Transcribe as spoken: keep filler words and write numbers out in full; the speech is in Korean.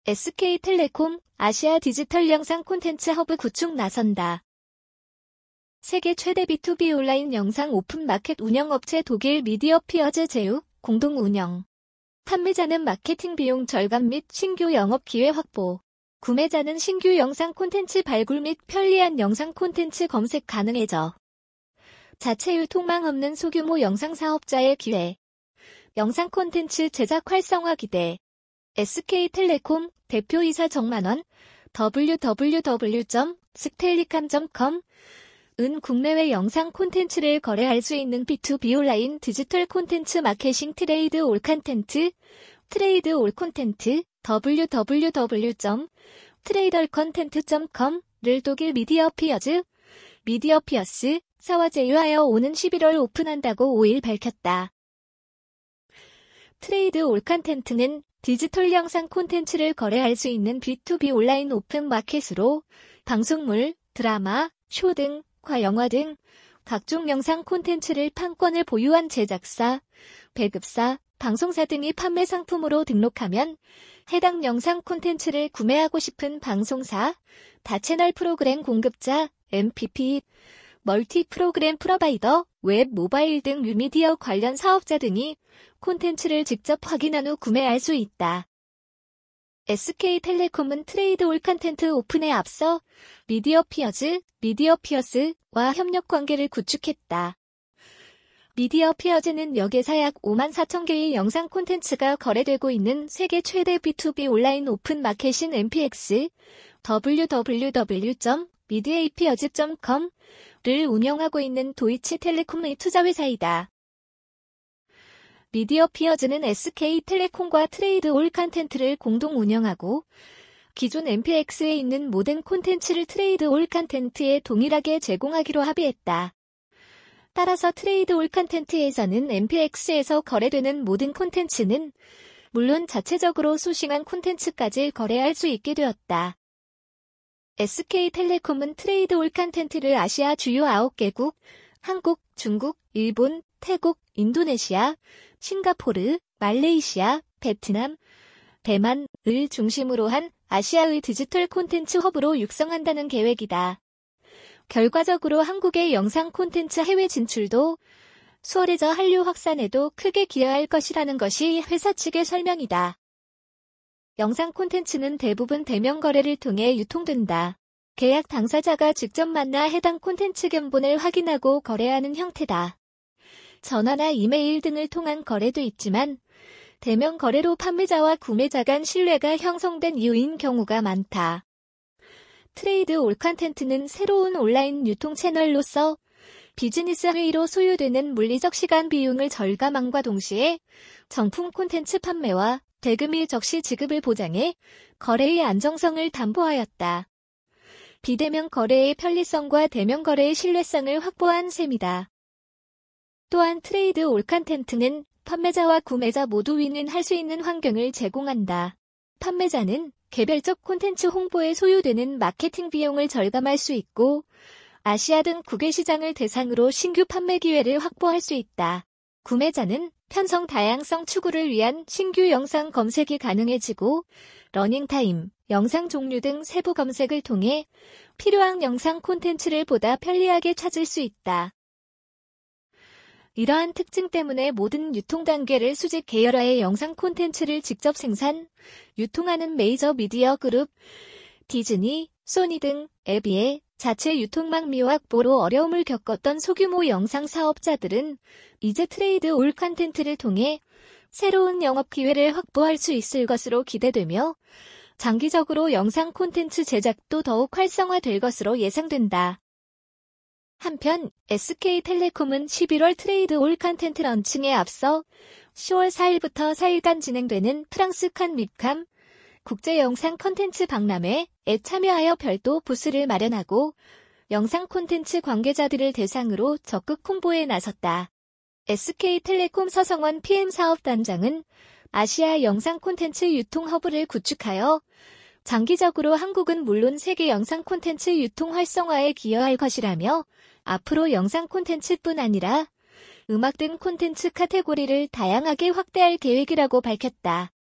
에스케이텔레콤 아시아 디지털 영상 콘텐츠 허브 구축 나선다. 세계 최대 비투비 온라인 영상 오픈마켓 운영업체 독일 미디어피어즈 제휴 공동 운영. 판매자는 마케팅 비용 절감 및 신규 영업 기회 확보. 구매자는 신규 영상 콘텐츠 발굴 및 편리한 영상 콘텐츠 검색 가능해져. 자체 유통망 없는 소규모 영상 사업자의 기회. 영상 콘텐츠 제작 활성화 기대. 에스케이텔레콤 대표이사 정만원 더블유 더블유 더블유 점 스텔리캄 점 컴 은 국내외 영상 콘텐츠를 거래할 수 있는 비투비 온라인 디지털 콘텐츠 마케팅 트레이드 올 컨텐트 트레이드 올 콘텐트 더블유 더블유 더블유 점 트레이덜 컨텐트 점 컴을 독일 미디어피어즈 미디어피어스 사와 제휴하여 오는 십일월 오픈한다고 오일 밝혔다. 트레이드 올 컨텐트는 디지털 영상 콘텐츠를 거래할 수 있는 비투비 온라인 오픈 마켓으로 방송물, 드라마, 쇼 등, 과 영화 등 각종 영상 콘텐츠를 판권을 보유한 제작사, 배급사, 방송사 등이 판매 상품으로 등록하면 해당 영상 콘텐츠를 구매하고 싶은 방송사, 다채널 프로그램 공급자, 엠피피, 멀티 프로그램 프로바이더, 웹, 모바일 등 뉴미디어 관련 사업자 등이 콘텐츠를 직접 확인한 후 구매할 수 있다. 에스케이텔레콤은 트레이드 올 컨텐트 오픈에 앞서 미디어피어즈, 미디어피어스와 협력 관계를 구축했다. 미디어피어즈는 역에서 약 오만 사천 개의 영상 콘텐츠가 거래되고 있는 세계 최대 비투비 온라인 오픈 마켓인 엠피엑스, 더블유 더블유 더블유 점 미디에이피어즈 점 컴을 운영하고 있는 도이치텔레콤의 투자회사이다. 미디어피어즈는 에스케이텔레콤과 트레이드 올 컨텐트를 공동 운영하고 기존 엠피엑스에 있는 모든 콘텐츠를 트레이드 올 컨텐트에 동일하게 제공하기로 합의했다. 따라서 트레이드 올 컨텐트에서는 엠피엑스에서 거래되는 모든 콘텐츠는 물론 자체적으로 소싱한 콘텐츠까지 거래할 수 있게 되었다. 에스케이텔레콤은 트레이드 올 컨텐트를 아시아 주요 아홉 개국, 한국, 중국, 일본, 태국, 인도네시아, 싱가포르, 말레이시아, 베트남, 대만을 중심으로 한 아시아의 디지털 콘텐츠 허브로 육성한다는 계획이다. 결과적으로 한국의 영상 콘텐츠 해외 진출도 수월해져 한류 확산에도 크게 기여할 것이라는 것이 회사 측의 설명이다. 영상 콘텐츠는 대부분 대면 거래를 통해 유통된다. 계약 당사자가 직접 만나 해당 콘텐츠 견본을 확인하고 거래하는 형태다. 전화나 이메일 등을 통한 거래도 있지만 대면 거래로 판매자와 구매자 간 신뢰가 형성된 이유인 경우가 많다. 트레이드 올 컨텐트는 새로운 온라인 유통 채널로서 비즈니스 회의로 소요되는 물리적 시간 비용을 절감함과 동시에 정품 콘텐츠 판매와 대금일 적시 지급을 보장해 거래의 안정성을 담보하였다. 비대면 거래의 편리성과 대면 거래의 신뢰성을 확보한 셈이다. 또한 트레이드 올 컨텐트는 판매자와 구매자 모두 윈윈할 수 있는 환경을 제공한다. 판매자는 개별적 콘텐츠 홍보에 소요되는 마케팅 비용을 절감할 수 있고 아시아 등 국외 시장을 대상으로 신규 판매 기회를 확보할 수 있다. 구매자는 편성 다양성 추구를 위한 신규 영상 검색이 가능해지고 러닝타임, 영상 종류 등 세부 검색을 통해 필요한 영상 콘텐츠를 보다 편리하게 찾을 수 있다. 이러한 특징 때문에 모든 유통 단계를 수직 계열화의 영상 콘텐츠를 직접 생산, 유통하는 메이저 미디어 그룹, 디즈니, 소니 등 앱에 자체 유통망 미화 확보로 어려움을 겪었던 소규모 영상 사업자들은 이제 트레이드 올 컨텐트를 통해 새로운 영업 기회를 확보할 수 있을 것으로 기대되며 장기적으로 영상 콘텐츠 제작도 더욱 활성화될 것으로 예상된다. 한편 에스케이텔레콤은 십일월 트레이드 올 컨텐트 런칭에 앞서 시월 사일부터 사일간 진행되는 프랑스 칸 밉캄 국제 영상 콘텐츠 박람회에 참여하여 별도 부스를 마련하고 영상 콘텐츠 관계자들을 대상으로 적극 홍보에 나섰다. 에스케이텔레콤 서성원 피엠 사업단장은 아시아 영상 콘텐츠 유통 허브를 구축하여 장기적으로 한국은 물론 세계 영상 콘텐츠 유통 활성화에 기여할 것이라며 앞으로 영상 콘텐츠뿐 아니라 음악 등 콘텐츠 카테고리를 다양하게 확대할 계획이라고 밝혔다.